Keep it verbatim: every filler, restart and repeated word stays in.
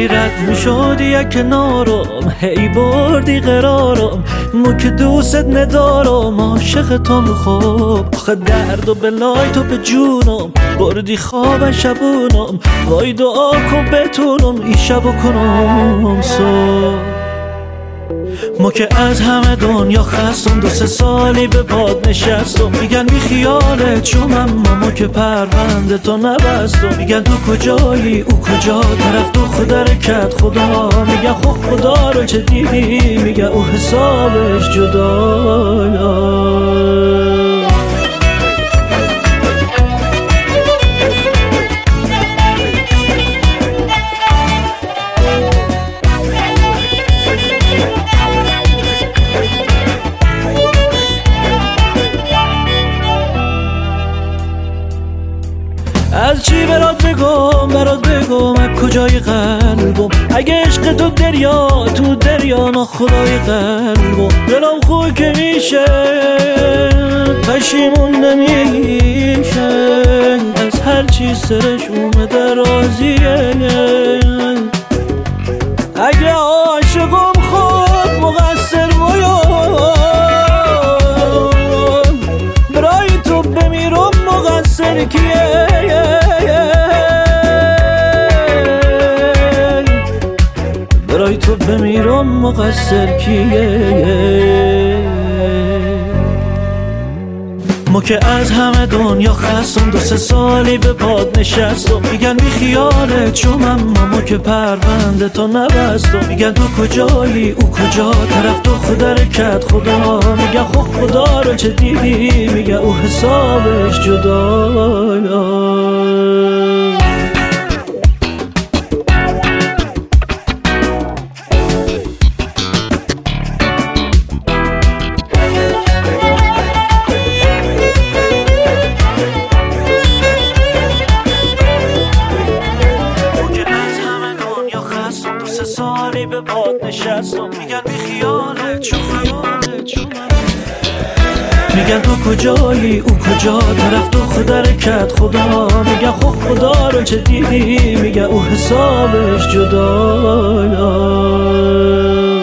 داری رد میشدی یک کنارم، هی بردی قرارم، مو که دوست ندارم، عاشق تو مخوب. آخه درد و بلای تو به جونم، بردی خواب شبونم، وای دعا کن بتونم این شبو کنم صبح. ما که از همه دنیا خستم، دو سه سالی به باد نشستم، میگن بی خیالت شم، اما ما که پرونده تو نبستم. میگن تو کجایی او کجا، طرف تو خود رکت خدا، میگن خب خدا رو چه دیدی، میگن او حسابش جدا. از چی برات بگم برات بگم از کجای قلبم، اگه عشق تو دریا تو دریا ناخدای قلبم. دلم خوب که میشه پشیمون نمیشه، از هر چی سرش اومده راضیه. اگه عاشقم خود مقصر باید، برای تو بمیرم مقصر کیه؟ برای تو بمیرم مقصر کیه؟ ما که از همه دنیا خستم، دو سه سالی به باد نشستم، میگن بی خیالت شم، اما ما که پرونده تو نبستم. میگن تو کجایی او کجا، طرف تو خود رکت خدا، میگن خب خدا رو چه دیدی، میگن او حسابش جدا. سالی به باد نشستم، میگن بی خیالت شو، خیالت شو. میگن تو کجایی او کجا، طرف تو خود رکت خدا، میگن خب خدا رو چه دیدی، میگن او حسابش جدا.